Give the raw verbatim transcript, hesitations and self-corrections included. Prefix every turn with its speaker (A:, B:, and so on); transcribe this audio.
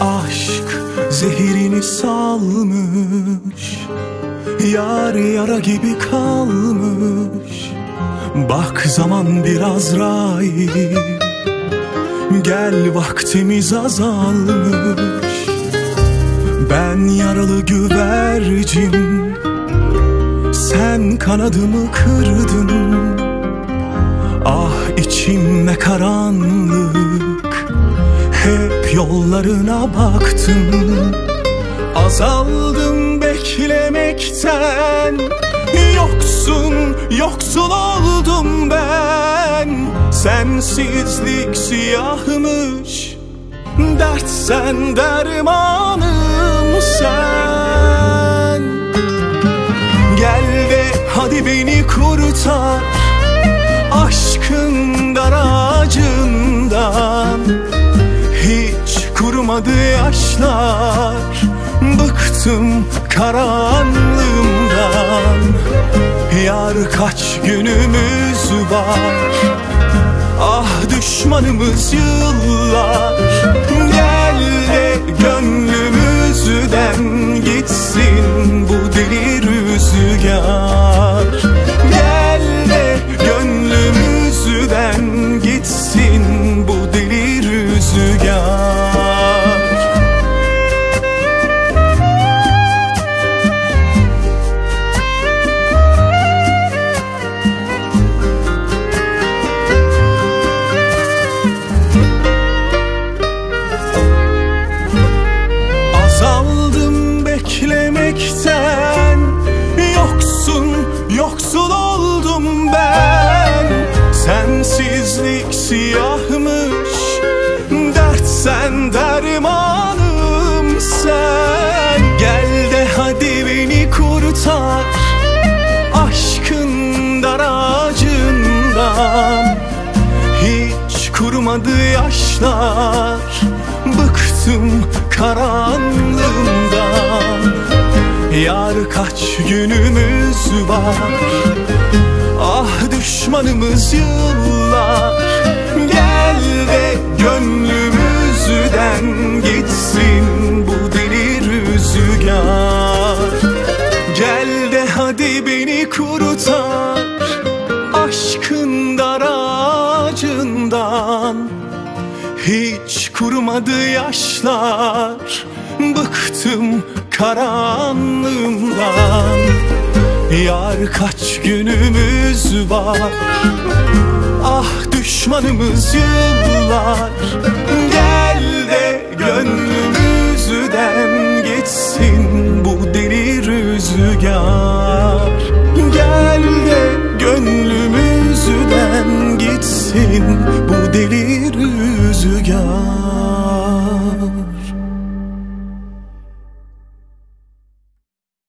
A: Aşk zehirini salmış, yar yara gibi kalmış. Bak zaman bir Azrail, gel vaktimiz azalmış. Ben yaralı güvercin, sen kanadımı kırdın. Ah içim ne karanlık, hep yollarına baktım. Azaldım beklemekten, yoksun yoksul oldum ben. Sensizlik siyahmış, dert sen dermanım sen. Gel de hadi beni kurtar, aşkın dar ağacından. Hiç kurumadı yaşlar, bıktım karanlığımdan. Yar kaç günümüz var, ah düşmanımız yıllar. Gel de gönlümüzden gitsin bu deli rüzgar. Gel de gönlümüzden gitsin bu deli rüzgar. Azaldım beklemekten, yoksun yoksul oldum ben. Sensizlik siyahmış, dert sen dermanım sen. Gel de hadi beni kurtar, aşkın dar ağacından. Hiç kurumadı yaşlar, bıktım karanlığımdan. Yar kaç günümüz var, ah düşmanımız yıllar. Gel de gönlümüzden gitsin bu deli rüzgar. Gel de hadi beni kurtar, aşkın dar ağacından. Hiç kurumadı yaşlar, bıktım karanlığımdan. Yar kaç günümüz var, ah düşmanımız yıllar. Gel de gönlümüzden gitsin bu deli rüzgar. Gel de gönlümüzden gitsin bu